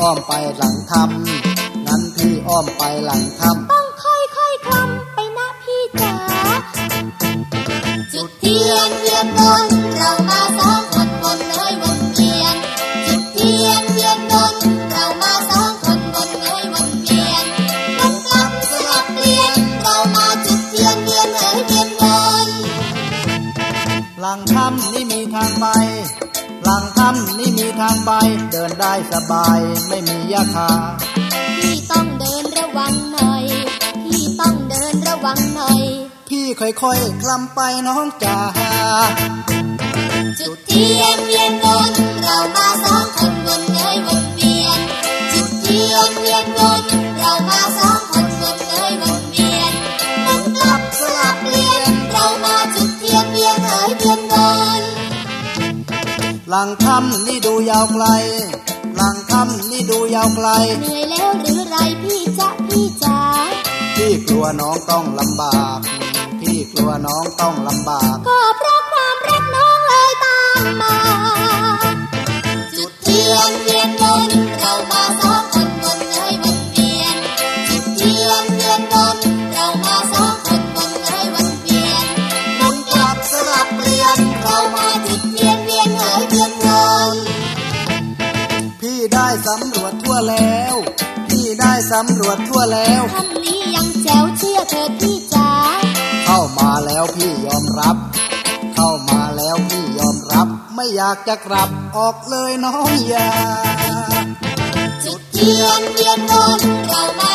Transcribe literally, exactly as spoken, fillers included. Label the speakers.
Speaker 1: อ้อมไปหลังถ้ำงั้นพี่อ้อมไปหลังถ้ำ
Speaker 2: ต้องค่อยๆคลำไปนะพี่จ๋าจุดเทียนเทียนบนเรามาสองคนวนเลยวนเวียนจุดเทียนเทียนบนเรามาสองคนวนเลยวนเวียนวนกลับสลับเปลี่ยนเรามาจุดเทียนเวียนเอ๋ยเวียนวน
Speaker 1: หลังถ้ำนี่มีทางไปหลังถ้ำนี่มีทางไปเดินได้สบายไม่มีหญ้าคา
Speaker 2: พี่ต้องเดินระวังหน่อยพี่ต้องเดินระวังหน่อย
Speaker 1: พี่ค่อยๆคลำไปน้องจ๋า
Speaker 2: จุดเทียนเวียนวนเรามาสองคนวนเอ๋ยวนเวียนจุดเทียนเวียนวนเรามาสองคนวนเอ๋ยวนเวียนหมุนกลับสลับเปลี่ยนเรามาจุดเทียนเวียนเอ๋ยเวียนวน
Speaker 1: หลังถ้ำนี่ดูยาวไกลหลังถ้ำนี่ดูยาวไกล
Speaker 2: เหนื่อยแล้วหรือไรพี่จ๊ะพี่จ๋า
Speaker 1: พี่กลัวน้องต้องลำบากพี่กลัวน้องต้องลำบาก
Speaker 2: ก็เพราะความรักน้องเลยตามมาจุดเทียนเวียนวนเรามาสองคนวนเอ๋ยวนเวียนจุดเทียนเวียนวนเรามาสองคนวนเอ๋ยวนเวียนหมุนกลับสลับเปลี่ยนเรามาจุดเทียนเวียนเอ๋ยเวียนวน
Speaker 1: พี่ได้สำรวจทั่วแล้วพี่ได้สำรวจทั่วแล้ว
Speaker 2: ท่านนี้ยังแจ๋วเชื่อเถิดพี่จ๋า
Speaker 1: เข้ามาแล้วพี่ยอมรับเข้ามาแล้วพี่ยอมรับไม่อยากจะกลับออกเลยน้องอย่า
Speaker 2: จุดเทียนเวียนวนเรามา